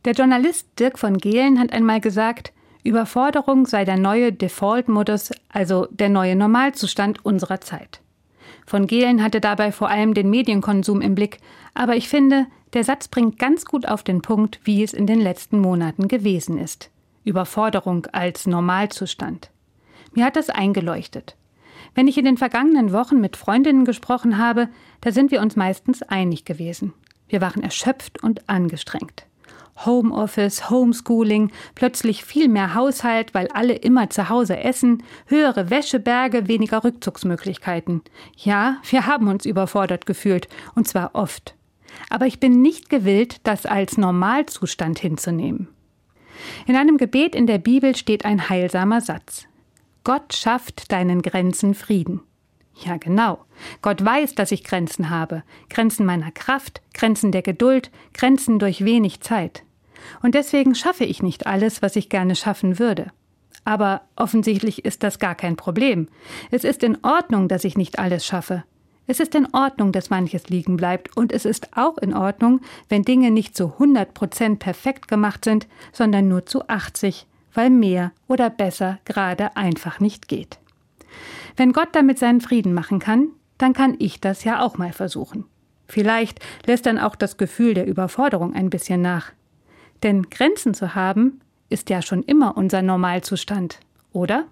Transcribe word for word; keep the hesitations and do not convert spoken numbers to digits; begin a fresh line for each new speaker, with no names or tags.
Der Journalist Dirk von Gehlen hat einmal gesagt, Überforderung sei der neue Default-Modus, also der neue Normalzustand unserer Zeit. Von Gehlen hatte dabei vor allem den Medienkonsum im Blick, aber ich finde, der Satz bringt ganz gut auf den Punkt, wie es in den letzten Monaten gewesen ist. Überforderung als Normalzustand. Mir hat das eingeleuchtet. Wenn ich in den vergangenen Wochen mit Freundinnen gesprochen habe, da sind wir uns meistens einig gewesen. Wir waren erschöpft und angestrengt. Homeoffice, Homeschooling, plötzlich viel mehr Haushalt, weil alle immer zu Hause essen, höhere Wäscheberge, weniger Rückzugsmöglichkeiten. Ja, wir haben uns überfordert gefühlt, und zwar oft. Aber ich bin nicht gewillt, das als Normalzustand hinzunehmen. In einem Gebet in der Bibel steht ein heilsamer Satz. Gott schafft deinen Grenzen Frieden. Ja, genau. Gott weiß, dass ich Grenzen habe. Grenzen meiner Kraft, Grenzen der Geduld, Grenzen durch wenig Zeit. Und deswegen schaffe ich nicht alles, was ich gerne schaffen würde. Aber offensichtlich ist das gar kein Problem. Es ist in Ordnung, dass ich nicht alles schaffe. Es ist in Ordnung, dass manches liegen bleibt. Und es ist auch in Ordnung, wenn Dinge nicht zu hundert Prozent perfekt gemacht sind, sondern nur zu achtzig, weil mehr oder besser gerade einfach nicht geht. Wenn Gott damit seinen Frieden machen kann, dann kann ich das ja auch mal versuchen. Vielleicht lässt dann auch das Gefühl der Überforderung ein bisschen nach. Denn Grenzen zu haben, ist ja schon immer unser Normalzustand, oder?